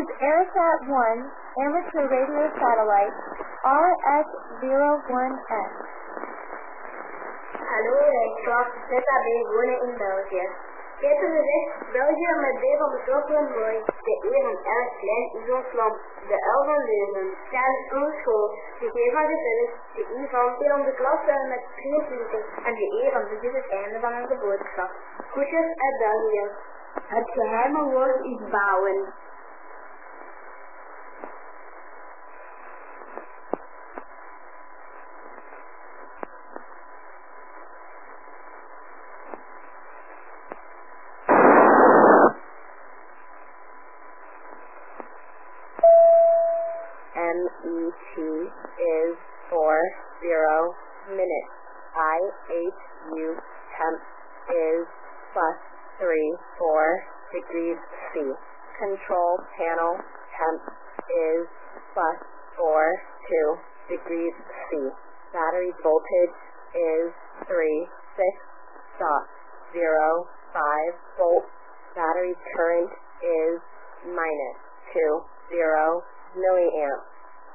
is AeroSat-1 amateur radio satellite RS-01S. Hallo, ik was ZAB wonen in België. Ik heb gezegd, België met D van betrokken mooi, de E van erg klein is ons land, de L van Leuven, Staan onze school, de G van gezellig, de I van in onze klas met 23 en de E van dit is het einde van onze boodschap. Groetjes uit België. Het geheime woord is bouwen. MET is 40 minutes. IHU temp is +34 degrees C. Control panel temp is +42 degrees C. Battery voltage is 36.05 volts. Battery current is -20 milliamps.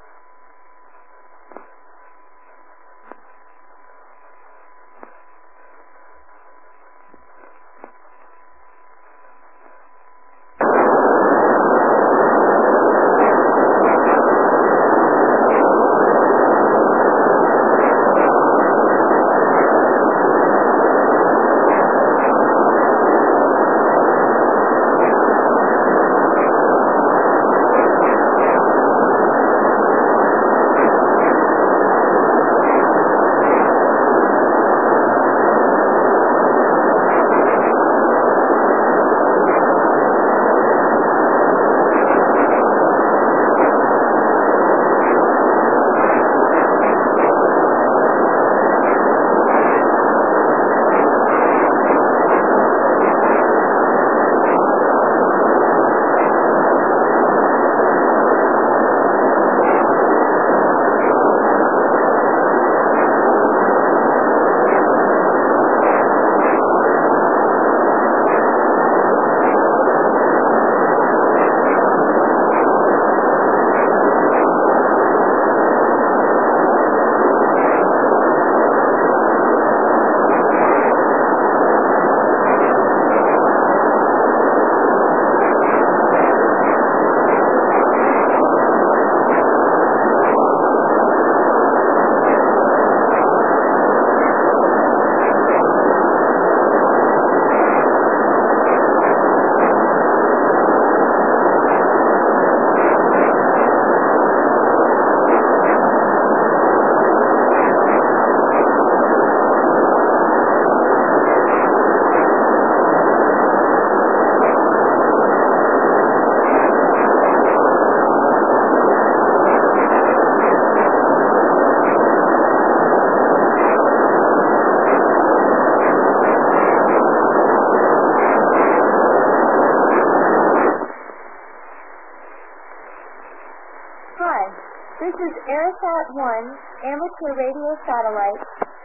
This is AeroSat-1 amateur radio satellite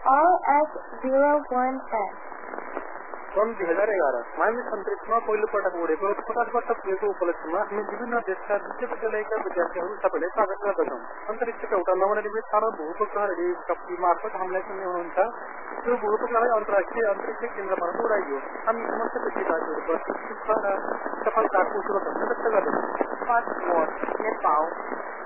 RS-01S. सन 2011 मानवीय अन्तरिक्षमा पहिलोपटक उडेको 50 वर्ष पुगेको उपलक्ष्यमा हामी विभिन्न देशका विश्वविद्यालयका विद्यार्थीहरू सबैले स्वागत गर्दछौँ। अन्तरिक्षका एउटा नवनिर्मित सानो भूउपग्रह रेडियो मार्फत हामीलाई सुन्ने हुनुहुन्छ। त्यो भूउपग्रहलाई अन्तर्राष्ट्रिय अन्तरिक्ष केन्द्रबाट उडाइयो। हामी समस्त विद्यार्थीहरूप्रति शुभ र सफलताको शुभकामना व्यक्त गर्दछौँ। Nepal